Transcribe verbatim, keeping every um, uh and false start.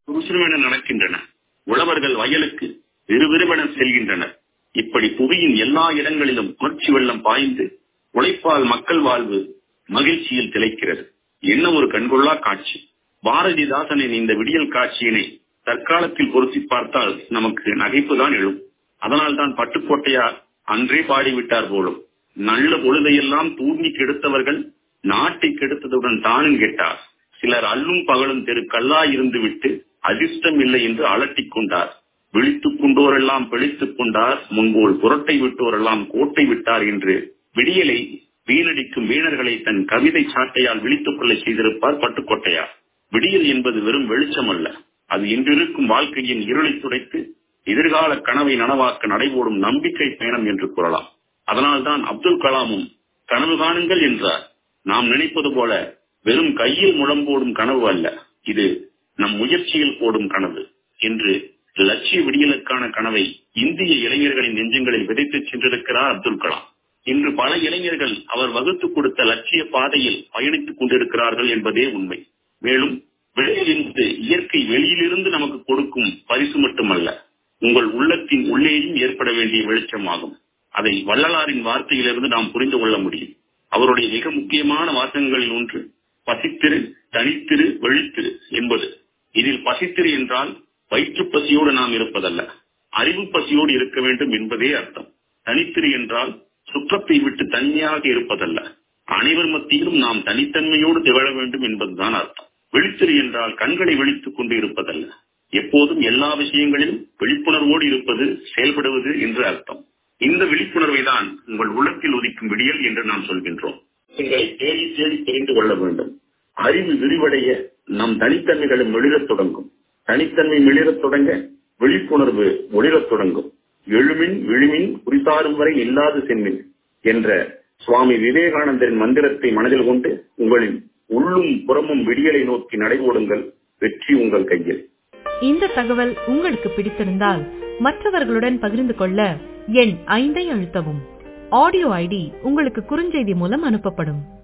சுறுசுறுவென நடக்கின்றன. உழவர்கள் வயலுக்கு விறுவிறுவென செல்கின்றனர். இப்படி புவியின் எல்லா இடங்களிலும் உணர்ச்சி வெள்ளம் பாய்ந்து உழைப்பால் மக்கள் வாழ்வு மகிழ்ச்சியில் திளைக்கிறது. என்ன ஒரு கண்கொள்ளா காட்சி! பாரதிதாசனின் இந்த விடியல் காட்சியினை தற்காலத்தில் பொருத்தி பார்த்தால் நமக்கு நகைப்புதான் எழும். அதனால் தான் பட்டுக்கோட்டையார் அன்றே பாடிவிட்டார் போலும். நல்ல பொழுதையெல்லாம் தூங்கி கெடுத்தவர்கள் நாட்டை கெடுத்ததுடன் தானும் கெட்டார். சிலர் அல்லும் பகலும் தெரு கல்லாய் இருந்து விட்டு அதிர்ஷ்டம் இல்லை என்று அலட்டிக் கொண்டார். விழித்துக் கொண்டோரெல்லாம் பிழைத்துக் கொண்டார், முன்போல் புரட்டை விட்டோரெல்லாம் கோட்டை விட்டார் என்று விடியலை வீணடிக்கும் வீணர்களை தன் கவிதை சாட்டையால் விழித்துக் கொள்ள செய்திருப்பார் பட்டுக்கோட்டையார். விடியல் என்பது வெறும் வெளிச்சம் அல்ல, அது இன்றிருக்கும் வாழ்க்கையின் இருளை துடைத்து எதிர்கால கனவை நனவாக்க நடைபோடும் நம்பிக்கை பயணம் என்று கூறலாம். அதனால்தான் அப்துல் கலாமும் கனவு காணுங்கள் என்றார். நாம் நினைப்பது போல வெறும் கையில் முழம் போடும் கனவு அல்ல, இது நம் முயற்சியில் போடும் கனவு என்று லட்சிய விடியலுக்கான கனவை இந்திய இளைஞர்களின் நெஞ்சங்களில் விதைத்து சென்றிருக்கிறார் அப்துல் கலாம். இன்று பல இளைஞர்கள் அவர் வகுத்து கொடுத்த லட்சிய பாதையில் பயணித்துக் கொண்டிருக்கிறார்கள் என்பதே உண்மை. மேலும் வெளியிலிருந்து இயற்கை வெளியிலிருந்து நமக்கு கொடுக்கும் பரிசு மட்டுமல்ல, உங்கள் உள்ளத்தின் உள்ளேயும் ஏற்பட வேண்டிய வெளிச்சமாகும். அதை வள்ளலாரின் வார்த்தையிலிருந்து நாம் புரிந்து கொள்ள முடியும். அவருடைய மிக முக்கியமான வாசகங்களில் ஒன்று பசித்திரு, தனித்திரு, வெளித்திரு என்பது. இதில் பசித்திரு என்றால் வயிற்று பசியோடு நாம் இருப்பதல்ல, அறிவு பசியோடு இருக்க வேண்டும் என்பதே அர்த்தம். தனித்திரு என்றால் சுற்றத்தை விட்டு தனியாக இருப்பதல்ல, அனைவர் மத்தியிலும் நாம் தனித்தன்மையோடு திகழ வேண்டும் என்பதுதான் அர்த்தம். விழித்திரு என்றால் கண்களை விழித்துக் கொண்டு இருப்பதல்ல, எப்போதும் எல்லா விஷயங்களிலும் விழிப்புணர்வோடு இருப்பது, செயல்படுவது என்று அர்த்தம். இந்த விழிப்புணர்வை தான் உங்கள் உள்ளத்தில் உதிக்கும் விடியல் என்று நாம் சொல்கின்றோம். உங்களை தேடி தேடி தெரிந்து கொள்ள வேண்டும். அறிவு விரிவடைய நம் தனித்தன்மைகளும் மிளிரத் தொடங்கும். தனித்தன்மை மிளிரத் தொடங்க விழிப்புணர்வு ஒளிரத் தொடங்கும். எழுமின் விழுமின் குறிசாரும் வரை இல்லாது சென்மின் என்ற சுவாமி விவேகானந்தரின் மந்திரத்தை மனதில் கொண்டு உங்களின் உள்ளும் புறமும் விடியலை நோக்கி நடைபோடுங்கள். வெற்றி உங்கள் கையில். இந்த தகவல் உங்களுக்கு பிடித்திருந்தால் மற்றவர்களுடன் பகிர்ந்து கொள்ள எண் ஐந்தை அழுத்தவும். ஆடியோ ஐடி உங்களுக்கு குறுஞ்செய்தி மூலம் அனுப்பப்படும்.